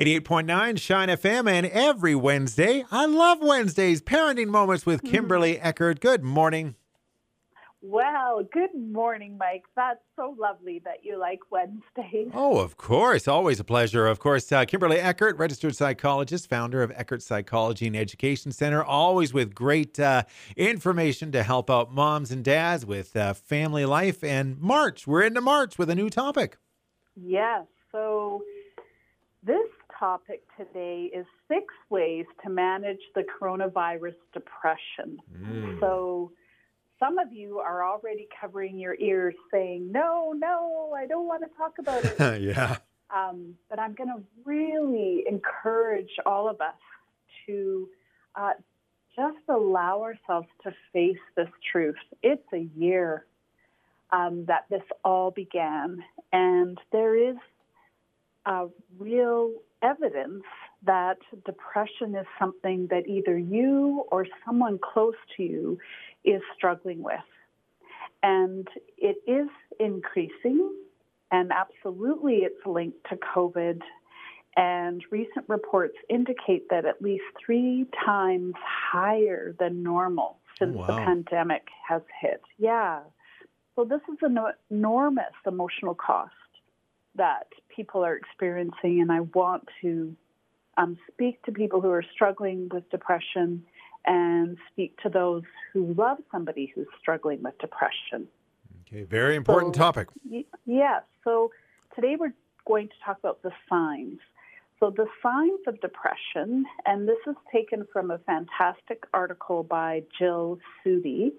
88.9 Shine FM, and every Wednesday, I love Wednesdays, Parenting Moments with Kimberly Eckert. Good morning. Well, good morning, Mike. That's so lovely that you like Wednesdays. Oh, of course. Always a pleasure. Of course, Kimberly Eckert, registered psychologist, founder of Eckert Psychology and Education Center, always with great information to help out moms and dads with family life. And March, we're into March with a new topic. Yes. So this topic today is 6 ways to manage the coronavirus depression. So some of you are already covering your ears saying, no, I don't want to talk about it. Yeah. But I'm going to really encourage all of us to just allow ourselves to face this truth. It's a year that this all began, and there is real evidence that depression is something that either you or someone close to you is struggling with. And it is increasing, and absolutely it's linked to COVID. And recent reports indicate that at least 3 times higher than normal since the pandemic has hit. Yeah. So this is an enormous emotional cost that people are experiencing, and I want to speak to people who are struggling with depression and speak to those who love somebody who's struggling with depression. Okay, very important topic. Yes. So today we're going to talk about the signs. So the signs of depression, and this is taken from a fantastic article by Jill Sudi,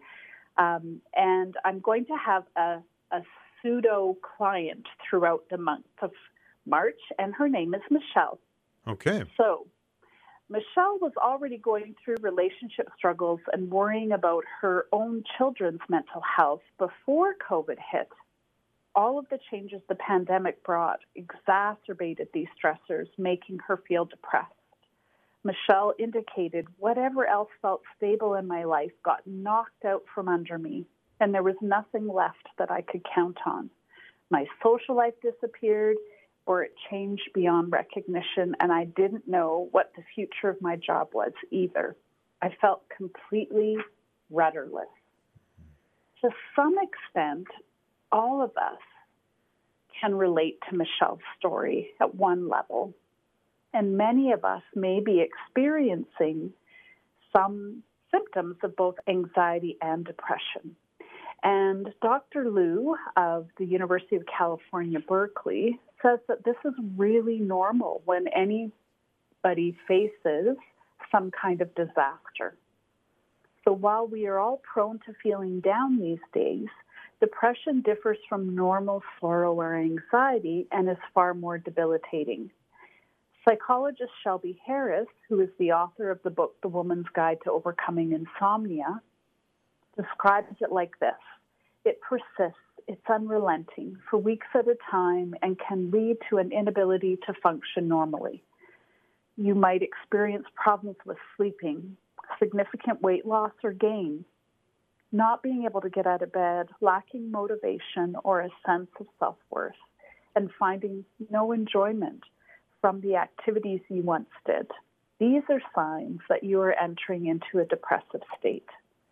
and I'm going to have a pseudo client throughout the month of March, and her name is Michelle. Okay. So Michelle was already going through relationship struggles and worrying about her own children's mental health before COVID hit. All of the changes the pandemic brought exacerbated these stressors, making her feel depressed. Michelle indicated, whatever else felt stable in my life got knocked out from under me, and there was nothing left that I could count on. My social life disappeared, or it changed beyond recognition, and I didn't know what the future of my job was either. I felt completely rudderless. To some extent, all of us can relate to Michelle's story at one level, and many of us may be experiencing some symptoms of both anxiety and depression. And Dr. Liu of the University of California, Berkeley, says that this is really normal when anybody faces some kind of disaster. So while we are all prone to feeling down these days, depression differs from normal sorrow or anxiety and is far more debilitating. Psychologist Shelby Harris, who is the author of the book The Woman's Guide to Overcoming Insomnia, describes it like this. It persists, it's unrelenting, for weeks at a time, and can lead to an inability to function normally. You might experience problems with sleeping, significant weight loss or gain, not being able to get out of bed, lacking motivation or a sense of self-worth, and finding no enjoyment from the activities you once did. These are signs that you are entering into a depressive state.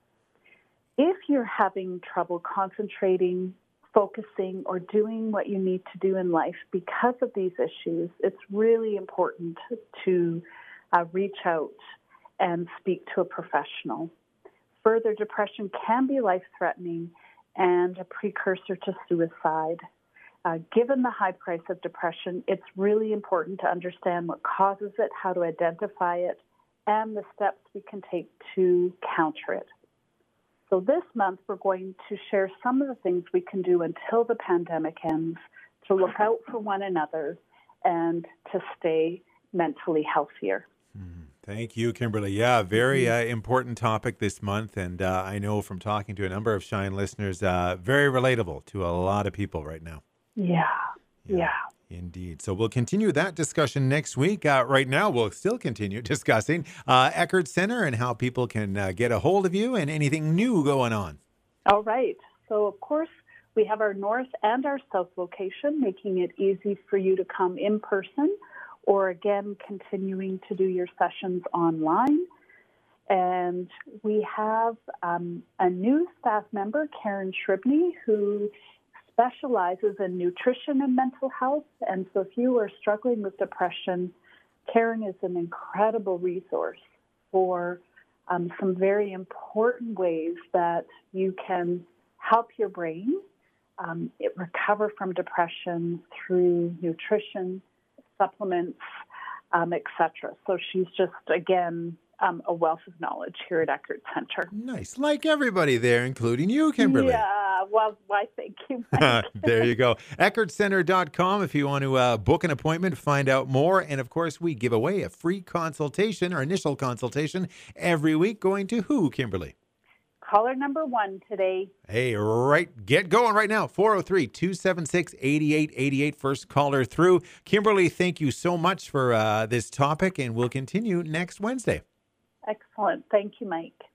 If you're having trouble concentrating, focusing, or doing what you need to do in life because of these issues, it's really important to reach out and speak to a professional. Further, depression can be life-threatening and a precursor to suicide. Given the high price of depression, it's really important to understand what causes it, how to identify it, and the steps we can take to counter it. So this month, we're going to share some of the things we can do until the pandemic ends to look out for one another and to stay mentally healthier. Thank you, Kimberly. Yeah, very important topic this month, and I know from talking to a number of Shine listeners, very relatable to a lot of people right now. Yeah. Indeed. So we'll continue that discussion next week. Right now, we'll still continue discussing Eckert Center and how people can get a hold of you and anything new going on. All right. So, of course, we have our north and our south location, making it easy for you to come in person or again, continuing to do your sessions online. And we have a new staff member, Karen Shribney, who specializes in nutrition and mental health. And so if you are struggling with depression, Karen is an incredible resource for some very important ways that you can help your brain recover from depression through nutrition, supplements, etc. So she's just, again, a wealth of knowledge here at Eckert Center. Nice. Like everybody there, including you, Kimberly. Yeah, well, why, thank you, Mike. There you go. EckertCenter.com if you want to book an appointment, find out more. And, of course, we give away a free consultation or initial consultation every week. Going to who, Kimberly? Caller number 1 today. Hey, get going right now. 403-276-8888. First caller through. Kimberly, thank you so much for this topic, and we'll continue next Wednesday. Excellent. Thank you, Mike.